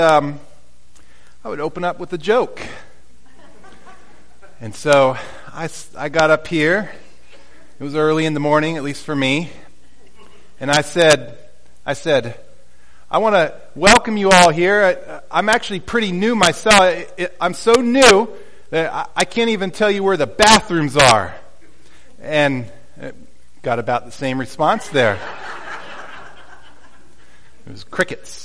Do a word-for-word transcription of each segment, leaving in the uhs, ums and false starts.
Um, I would open up with a joke. And so I, I got up here. It was early in the morning, at least for me. And I said, I said, I want to welcome you all here. I, I'm actually pretty new myself. I, it, I'm so new that I, I can't even tell you where the bathrooms are. And it got about the same response there. It was crickets.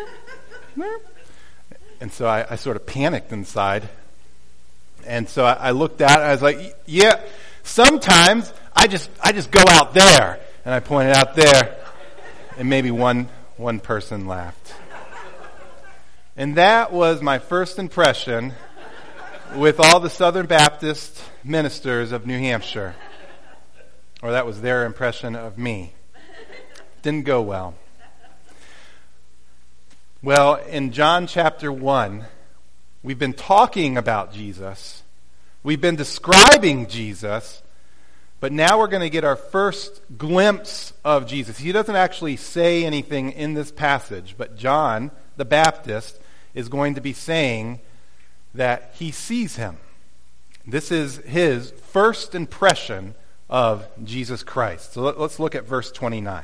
And so I, I sort of panicked inside. And so I, I looked out and I was like, yeah, sometimes I just I just go out there. And I pointed out there. And maybe one one person laughed. And that was my first impression with all the Southern Baptist ministers of New Hampshire. Or that was their impression of me. Didn't go well. Well, in John chapter one, we've been talking about Jesus. We've been describing Jesus. But now we're going to get our first glimpse of Jesus. He doesn't actually say anything in this passage, but John the Baptist is going to be saying that he sees him. This is his first impression of Jesus Christ. So let's look at verse twenty-nine.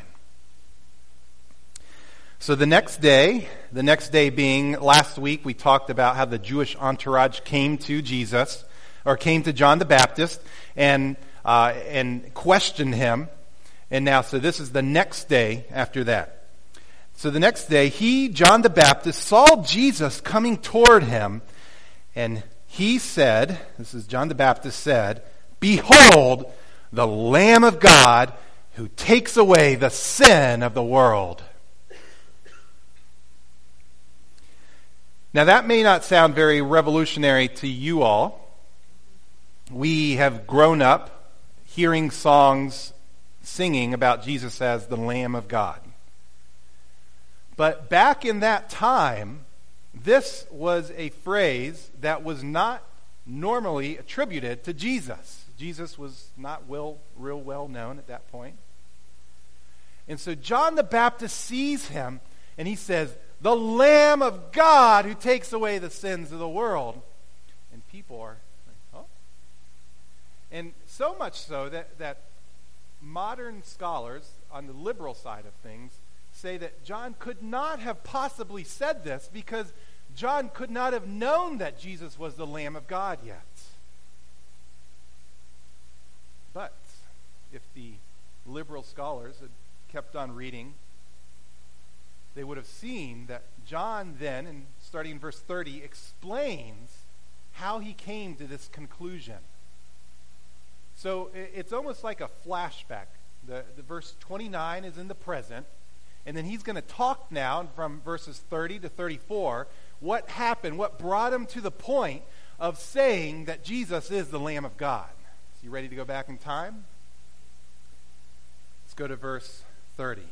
So the next day, the next day being last week, we talked about how the Jewish entourage came to Jesus, or came to John the Baptist, and uh, and questioned him. And now, so this is the next day after that. So the next day, he, John the Baptist, saw Jesus coming toward him, and he said, this is John the Baptist said, "Behold, the Lamb of God who takes away the sin of the world." Now that may not sound very revolutionary to you all. We have grown up hearing songs singing about Jesus as the Lamb of God. But back in that time, this was a phrase that was not normally attributed to Jesus. Jesus was not real, real well known at that point. And so John the Baptist sees him and he says, "The Lamb of God who takes away the sins of the world." And people are like, "Oh." And so much so that, that modern scholars on the liberal side of things say that John could not have possibly said this because John could not have known that Jesus was the Lamb of God yet. But if the liberal scholars had kept on reading, they would have seen that John then, and starting in verse thirty, explains how he came to this conclusion. So it's almost like a flashback. The, the verse twenty-nine is in the present, and then he's going to talk now from verses thirty to thirty-four, what happened, what brought him to the point of saying that Jesus is the Lamb of God. So you ready to go back in time? Let's go to verse thirty.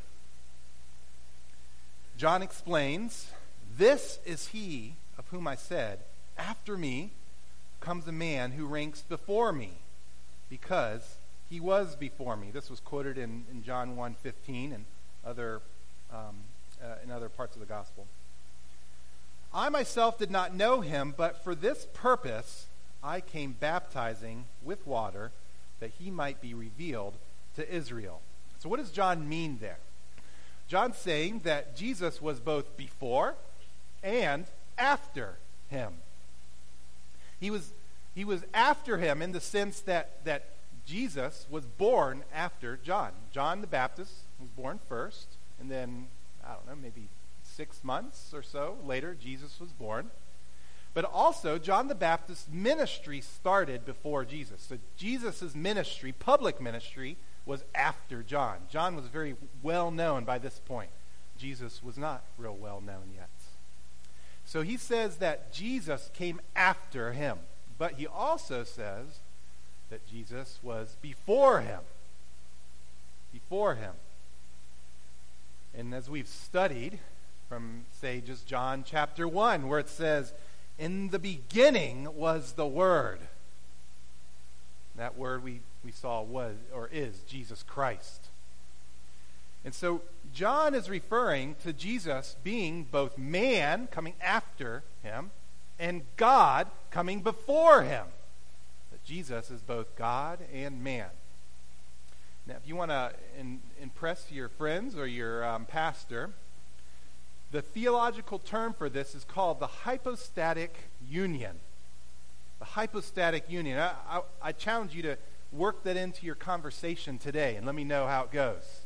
John explains, "This is he of whom I said, 'After me comes a man who ranks before me, because he was before me.'" This was quoted in, in John one fifteen and other um, uh, in other parts of the gospel. "I myself did not know him, but for this purpose I came baptizing with water, that he might be revealed to Israel." So what does John mean there? John's saying that Jesus was both before and after him. He was he was after him in the sense that, that Jesus was born after John. John the Baptist was born first, and then, I don't know, maybe six months or so later, Jesus was born. But also, John the Baptist's ministry started before Jesus. So Jesus' ministry, public ministry, was after John. John was very well known by this point. Jesus was not real well known yet. So he says that Jesus came after him. But he also says that Jesus was before him. Before him. And as we've studied from, say, just John chapter one, where it says, "In the beginning was the Word." That word we, we saw was or is Jesus Christ. And so John is referring to Jesus being both man coming after him and God coming before him. That Jesus is both God and man. Now, if you want to in, impress your friends or your um, pastor, the theological term for this is called the hypostatic union. The hypostatic union. I, I, I challenge you to work that into your conversation today and let me know how it goes.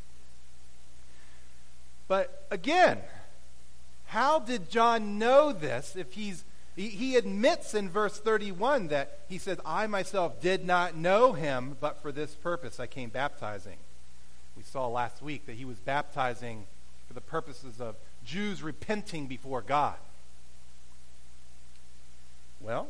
But again, how did John know this if he's he, he admits in verse thirty-one that he says, I myself did not know him, but for this purpose I came baptizing. We saw last week that he was baptizing for the purposes of Jews repenting before God. Well,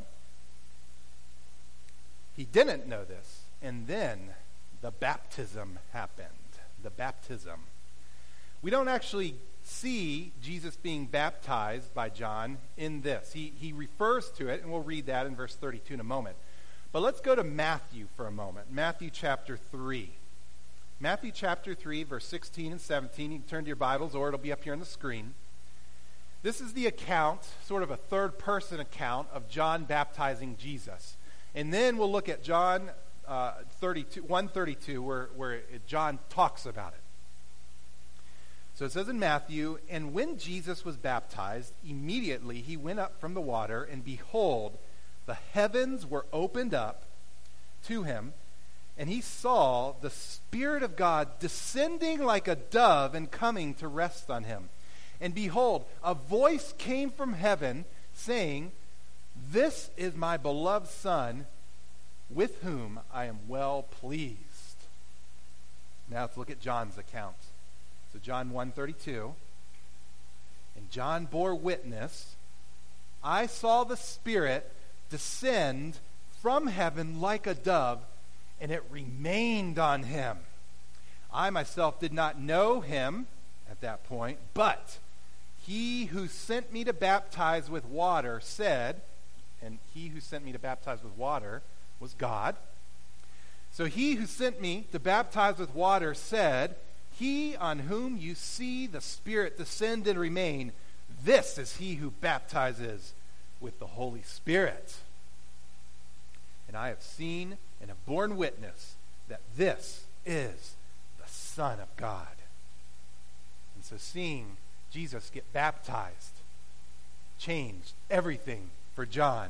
he didn't know this, and then the baptism happened. The baptism. We don't actually see Jesus being baptized by John in this. He, he refers to it, and we'll read that in verse thirty-two in a moment. But let's go to Matthew for a moment. Matthew chapter three. Matthew chapter three, verse sixteen and seventeen. You can turn to your Bibles, or it'll be up here on the screen. This is the account, sort of a third-person account of John baptizing Jesus. And then we'll look at John uh, thirty-two, one thirty-two, where, where it, John talks about it. So it says in Matthew, and when Jesus was baptized, immediately he went up from the water, and behold, the heavens were opened up to him, and he saw the Spirit of God descending like a dove and coming to rest on him. And behold, a voice came from heaven saying, this is my beloved Son, with whom I am well pleased. Now let's look at John's account. So John one thirty-two, and John bore witness, I saw the Spirit descend from heaven like a dove, and it remained on him. I myself did not know him at that point, but he who sent me to baptize with water said, and he who sent me to baptize with water was God. So he who sent me to baptize with water said, he on whom you see the Spirit descend and remain, this is he who baptizes with the Holy Spirit. And I have seen and have borne witness that this is the Son of God. And so seeing Jesus get baptized changed everything for John.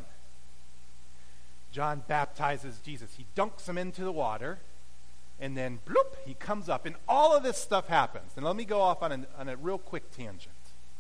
John baptizes Jesus. He dunks him into the water, and then bloop, he comes up, and all of this stuff happens. And let me go off on, an, on a real quick tangent.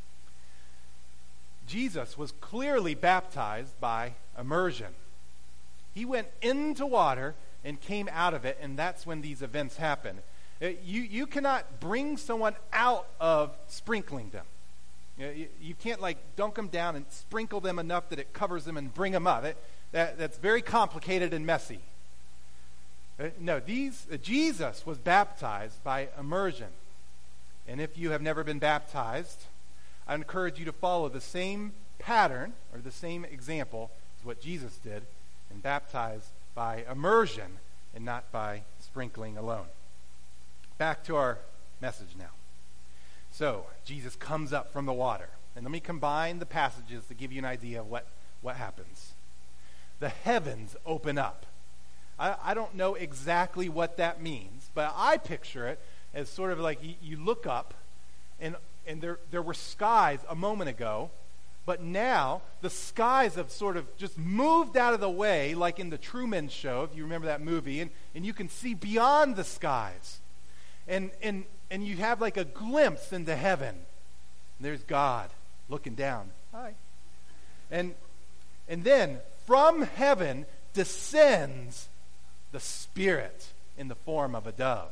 Jesus was clearly baptized by immersion. He went into water and came out of it, and that's when these events happen. You, you cannot bring someone out of sprinkling them. You, you can't like dunk them down and sprinkle them enough that it covers them and bring them up. It, that, that's very complicated and messy. No, these uh, Jesus was baptized by immersion. And if you have never been baptized, I encourage you to follow the same pattern or the same example as what Jesus did and baptize by immersion and not by sprinkling alone. Back to our message now. So, Jesus comes up from the water. And let me combine the passages to give you an idea of what, what happens. The heavens open up. I, I don't know exactly what that means, but I picture it as sort of like you, you look up, and and there there were skies a moment ago, but now the skies have sort of just moved out of the way, like in the Truman Show, if you remember that movie, and, and you can see beyond the skies. And and and you have like a glimpse into heaven. And there's God looking down. Hi. And and then from heaven descends the Spirit in the form of a dove.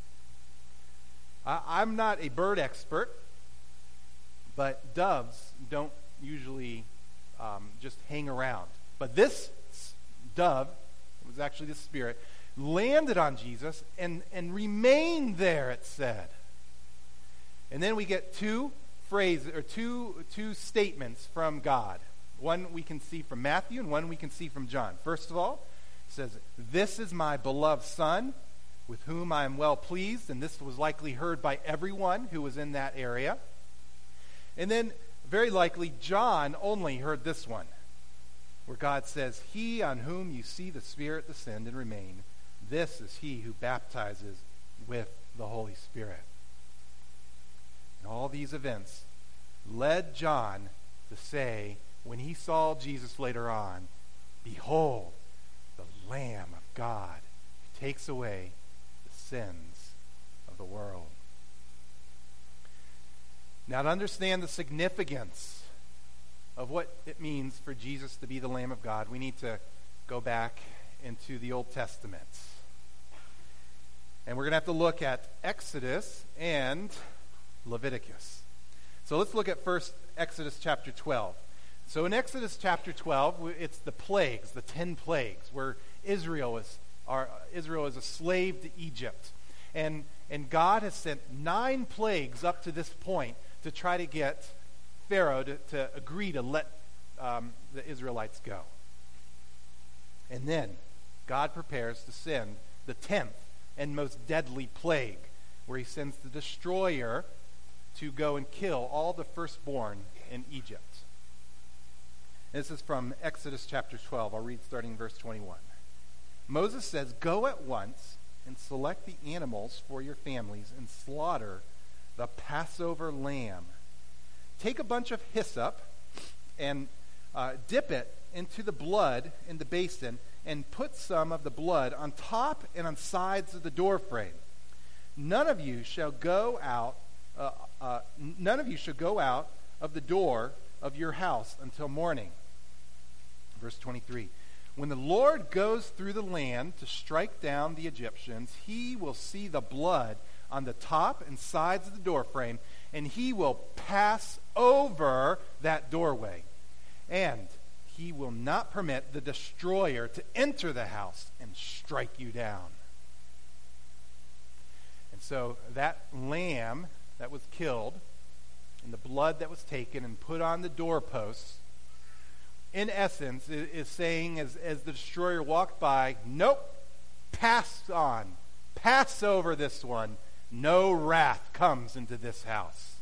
I, I'm not a bird expert, but doves don't usually um, just hang around. But this dove, it was actually the Spirit, landed on Jesus and, and remained there, it said. And then we get two phrases, or two, two statements from God. One we can see from Matthew and one we can see from John. First of all, it says, this is my beloved Son, with whom I am well pleased, and this was likely heard by everyone who was in that area. And then, very likely, John only heard this one, where God says, he on whom you see the Spirit descend and remain, this is he who baptizes with the Holy Spirit. And all these events led John to say, when he saw Jesus later on, behold, the Lamb of God who takes away the sins of the world. Now, to understand the significance of what it means for Jesus to be the Lamb of God, we need to go back into the Old Testament. And we're going to have to look at Exodus and Leviticus. So let's look at first Exodus chapter twelve. So in Exodus chapter twelve, it's the plagues, the ten plagues, where Israel is, are, Israel is a slave to Egypt. And, and God has sent nine plagues up to this point to try to get Pharaoh to, to agree to let um, the Israelites go. And then God prepares to send the tenth and most deadly plague, where he sends the destroyer to go and kill all the firstborn in Egypt. This is from Exodus chapter twelve. I'll read starting in verse twenty-one. Moses says, go at once and select the animals for your families and slaughter the Passover lamb. Take a bunch of hyssop and uh, dip it into the blood in the basin and put some of the blood on top and on sides of the doorframe. None of you shall go out. Uh, uh, none of you shall go out of the door of your house until morning. Verse twenty-three. When the Lord goes through the land to strike down the Egyptians, he will see the blood on the top and sides of the doorframe, and he will pass over that doorway. And he will not permit the destroyer to enter the house and strike you down. And so that lamb that was killed and the blood that was taken and put on the doorposts, in essence, is, is saying as, as the destroyer walked by, nope, pass on, pass over this one. No wrath comes into this house.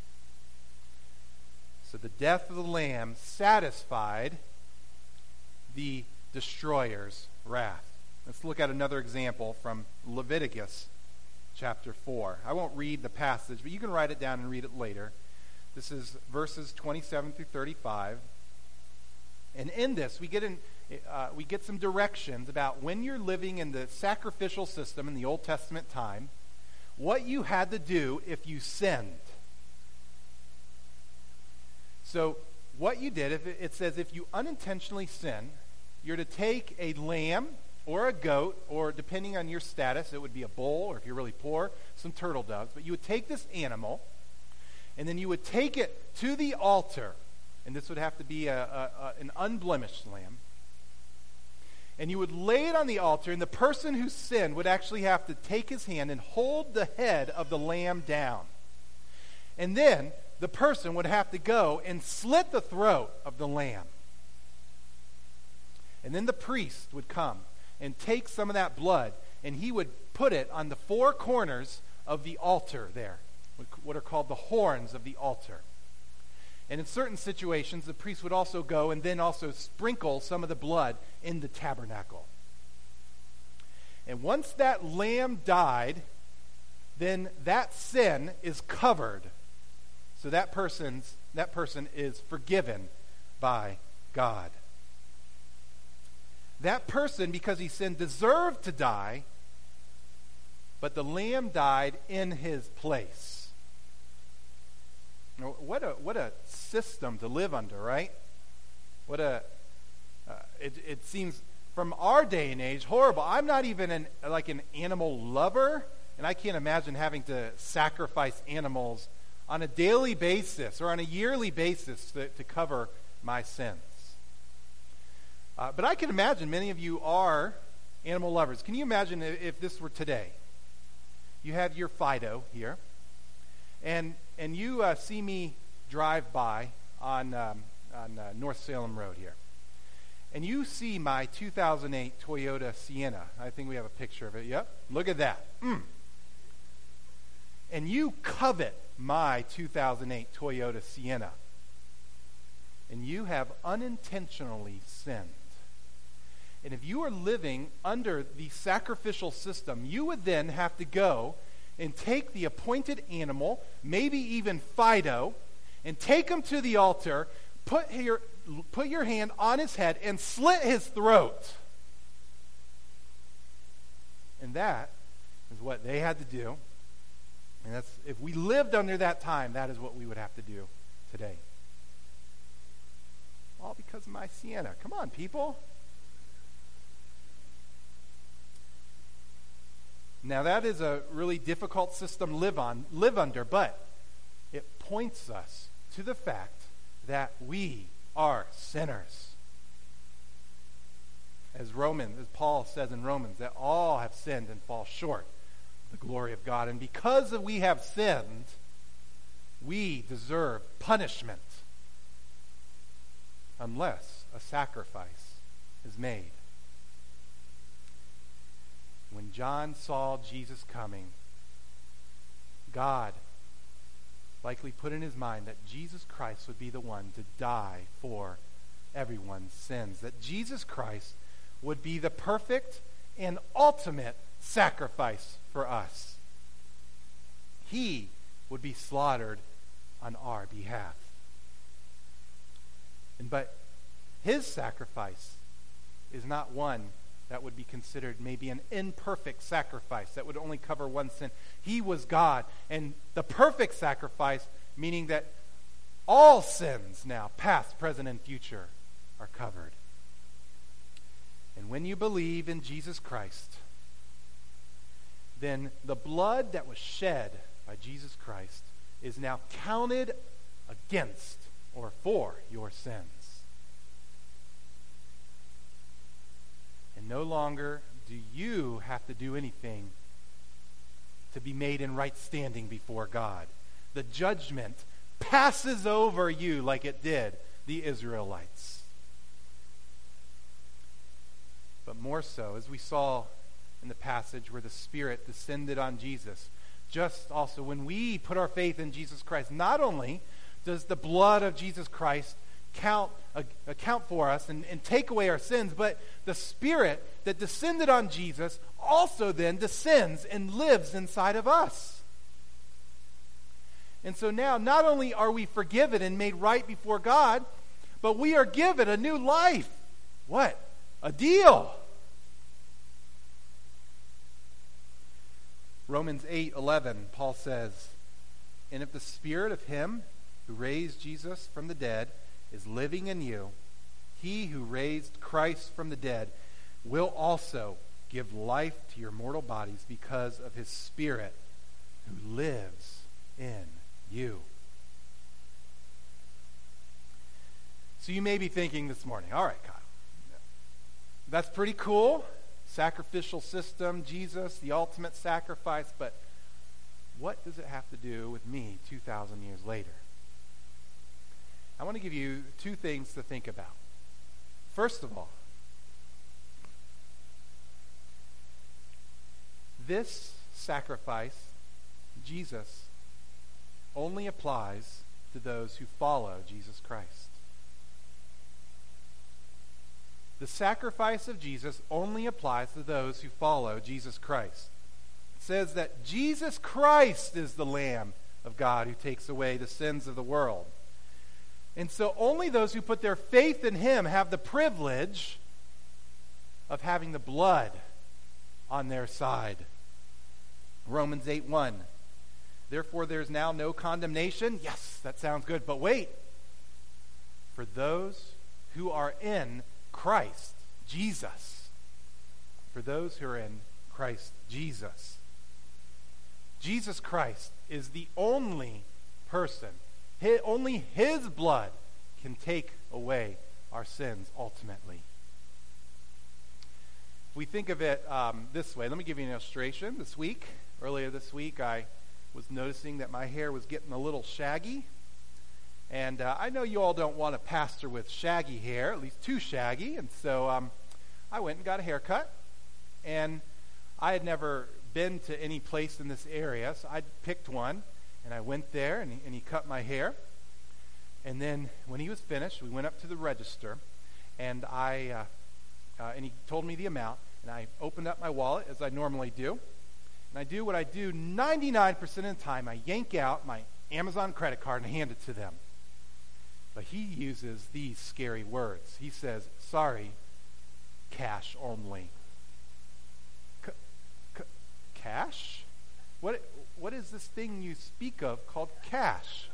So the death of the lamb satisfied the destroyer's wrath. Let's look at another example from Leviticus chapter four. I won't read the passage, but you can write it down and read it later. This is verses twenty-seven through thirty-five. And in this, we get in, uh, we get some directions about when you're living in the sacrificial system in the Old Testament time, what you had to do if you sinned. So what you did, if it, it says if you unintentionally sin, you're to take a lamb or a goat, or depending on your status, it would be a bull, or if you're really poor, some turtle doves. But you would take this animal, and then you would take it to the altar, and this would have to be a, a, a, an unblemished lamb. And you would lay it on the altar, and the person who sinned would actually have to take his hand and hold the head of the lamb down. And then the person would have to go and slit the throat of the lamb. And then the priest would come and take some of that blood, and he would put it on the four corners of the altar there, what are called the horns of the altar. And in certain situations, the priest would also go and then also sprinkle some of the blood in the tabernacle. And once that lamb died, then that sin is covered. So that person's that person is forgiven by God. That person, because he sinned, deserved to die, but the lamb died in his place. What a what a system to live under, right? What a uh, it it seems from our day and age horrible. I'm not even an like an animal lover, and I can't imagine having to sacrifice animals on a daily basis or on a yearly basis to, to cover my sins. Uh, but I can imagine many of you are animal lovers. Can you imagine if, if this were today? You have your Fido here, and and you uh, see me drive by on um, on uh, North Salem Road here, and you see my two thousand eight Toyota Sienna. I think we have a picture of it. Yep. Look at that. Mm. And you covet my two thousand eight Toyota Sienna. And you have unintentionally sinned. And if you are living under the sacrificial system, you would then have to go and take the appointed animal, maybe even Fido, and take him to the altar, put your, put your hand on his head, and slit his throat. And that is what they had to do. And that's, if we lived under that time, that is what we would have to do today. All because of my Sienna. Come on, people. Now that is a really difficult system to live on, live under, but it points us to the fact that we are sinners. As Romans, as Paul says in Romans, that all have sinned and fall short of the glory of God. And because we have sinned, we deserve punishment unless a sacrifice is made. When John saw Jesus coming, God likely put in his mind that Jesus Christ would be the one to die for everyone's sins. That Jesus Christ would be the perfect and ultimate sacrifice for us. He would be slaughtered on our behalf. And but his sacrifice is not one that would be considered maybe an imperfect sacrifice that would only cover one sin. He was God, and the perfect sacrifice, meaning that all sins now, past, present, and future, are covered. And when you believe in Jesus Christ, then the blood that was shed by Jesus Christ is now counted against or for your sins. And no longer do you have to do anything to be made in right standing before God. The judgment passes over you like it did the Israelites. But more so, as we saw in the passage where the Spirit descended on Jesus, just also when we put our faith in Jesus Christ, not only does the blood of Jesus Christ count account for us and, and take away our sins, but the Spirit that descended on Jesus also then descends and lives inside of us. And so now not only are we forgiven and made right before God, but we are given a new life. What? A deal. Romans eight eleven, Paul says, "And if the Spirit of him who raised Jesus from the dead is living in you, he who raised Christ from the dead will also give life to your mortal bodies because of his Spirit who lives in you." So you may be thinking this morning, all right, Kyle, that's pretty cool. Sacrificial system, Jesus, the ultimate sacrifice, but what does it have to do with me two thousand years later? I want to give you two things to think about. First of all, this sacrifice, Jesus, only applies to those who follow Jesus Christ. The sacrifice of Jesus only applies to those who follow Jesus Christ. It says that Jesus Christ is the Lamb of God who takes away the sins of the world. And so only those who put their faith in him have the privilege of having the blood on their side. Romans eight one. "Therefore there is now no condemnation." Yes, that sounds good, but wait. "For those who are in Christ Jesus." For those who are in Christ Jesus. Jesus Christ is the only person. His, only his blood can take away our sins ultimately. If we think of it um, this way, let me give you an illustration. This week, earlier this week, I was noticing that my hair was getting a little shaggy. And uh, I know you all don't want a pastor with shaggy hair, at least too shaggy, and so um, I went and got a haircut. And I had never been to any place in this area, so I picked one, and I went there, and he, and he cut my hair. And then when he was finished, we went up to the register, and I uh, uh, and he told me the amount, and I opened up my wallet, as I normally do, and I do what I do ninety-nine percent of the time. I yank out my Amazon credit card and hand it to them. But he uses these scary words. He says, "Sorry, cash only." C- c- cash? What? What is this thing you speak of called cash?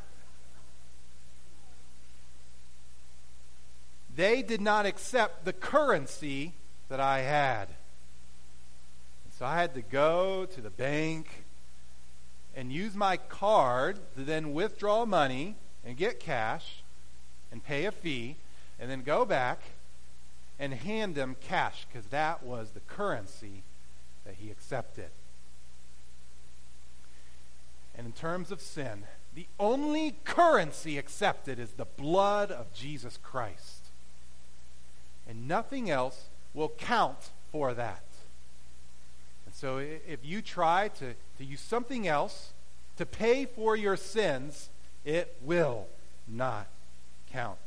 They did not accept the currency that I had. And so I had to go to the bank and use my card to then withdraw money and get cash and pay a fee and then go back and hand them cash because that was the currency that he accepted. And in terms of sin, the only currency accepted is the blood of Jesus Christ. And nothing else will count for that. And so if you try to, to use something else to pay for your sins, it will not count.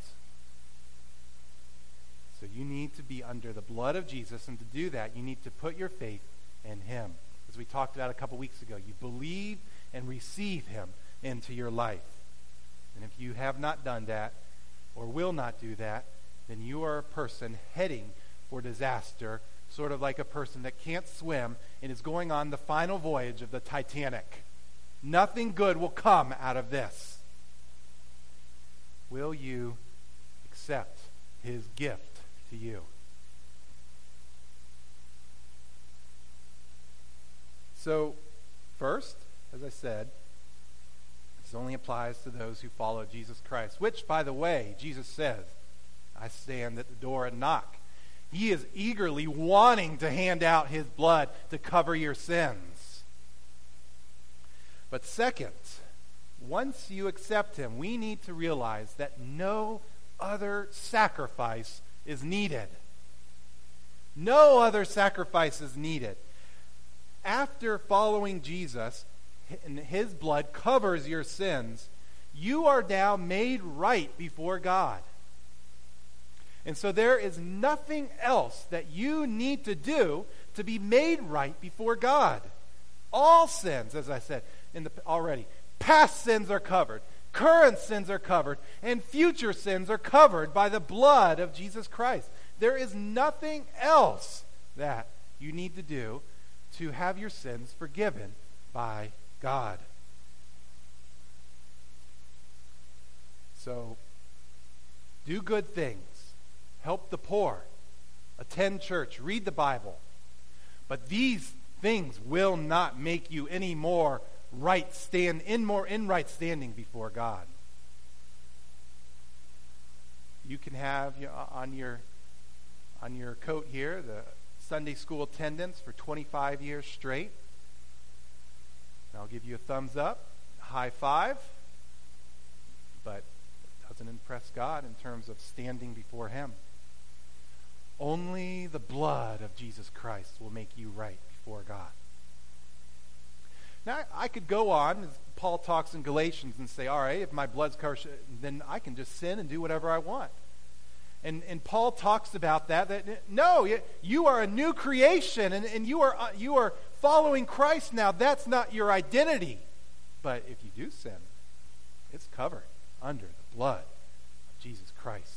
So you need to be under the blood of Jesus, and to do that, you need to put your faith in him. As we talked about a couple weeks ago, you believe and receive him into your life. And if you have not done that, or will not do that, then you are a person heading for disaster, sort of like a person that can't swim and is going on the final voyage of the Titanic. Nothing good will come out of this. Will you accept his gift to you? So, first, as I said, this only applies to those who follow Jesus Christ, which, by the way, Jesus says, "I stand at the door and knock." He is eagerly wanting to hand out his blood to cover your sins. But second, once you accept him, we need to realize that no other sacrifice is needed. No other sacrifice is needed. After following Jesus, and his blood covers your sins, you are now made right before God. And so there is nothing else that you need to do to be made right before God. All sins, as I said in the, already, past sins are covered, current sins are covered, and future sins are covered by the blood of Jesus Christ. There is nothing else that you need to do to have your sins forgiven by God. So, do good things. Help the poor. Attend church. Read the Bible. But these things will not make you any more right stand in more in right standing before God. You can have on your on your coat here the Sunday school attendance for twenty-five years straight. And I'll give you a thumbs up, a high five, but it doesn't impress God in terms of standing before him. Only the blood of Jesus Christ will make you right before God. Now, I could go on, as Paul talks in Galatians, and say, all right, if my blood's covered, then I can just sin and do whatever I want. And and Paul talks about that, that no, you are a new creation, and, and you are uh, you are following Christ now. That's not your identity. But if you do sin, it's covered under the blood of Jesus Christ.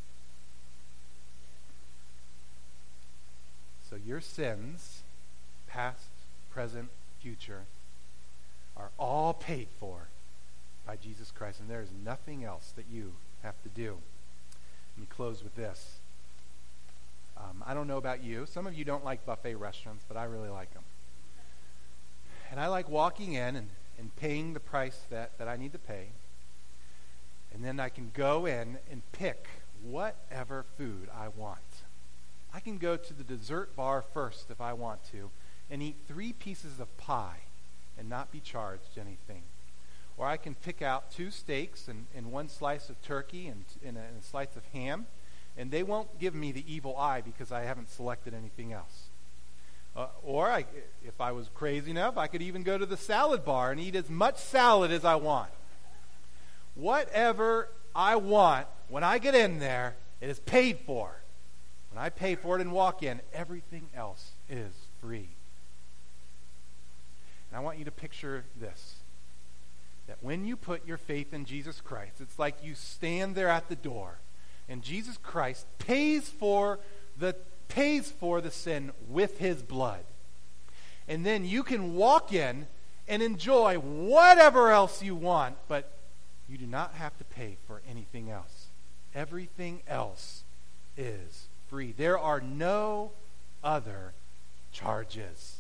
So your sins, past, present, future, are all paid for by Jesus Christ, and there is nothing else that you have to do. Let me close with this. Um, I don't know about you. Some of you don't like buffet restaurants, but I really like them. And I like walking in and, and paying the price that, that I need to pay. And then I can go in and pick whatever food I want. I can go to the dessert bar first if I want to and eat three pieces of pie and not be charged anything. or I can pick out two steaks and, and one slice of turkey and, and, a, and a slice of ham, and they won't give me the evil eye because I haven't selected anything else. Uh, or I, if I was crazy enough, I could even go to the salad bar and eat as much salad as I want. Whatever I want, when I get in there, it is paid for. When I pay for it and walk in, everything else is free. And I want you to picture this, that when you put your faith in Jesus Christ, it's like you stand there at the door, and Jesus Christ pays for the pays for the sin with his blood. And then you can walk in and enjoy whatever else you want, but you do not have to pay for anything else. Everything else is free. There are no other charges.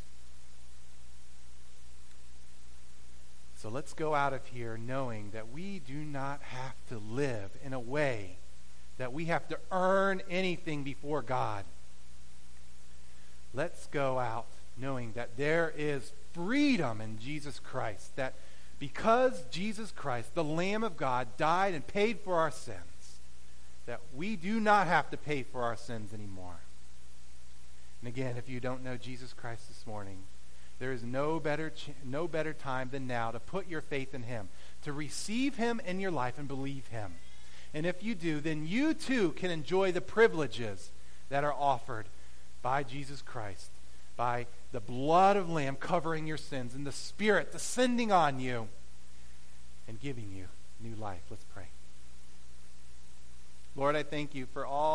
So let's go out of here knowing that we do not have to live in a way that we have to earn anything before God. Let's go out knowing that there is freedom in Jesus Christ, that because Jesus Christ, the Lamb of God, died and paid for our sins, that we do not have to pay for our sins anymore. And again, if you don't know Jesus Christ this morning, there is no better ch- no better time than now to put your faith in him, to receive him in your life and believe him. And if you do, then you too can enjoy the privileges that are offered by Jesus Christ, by the blood of Lamb covering your sins and the Spirit descending on you and giving you new life. Let's pray. Lord, I thank you for all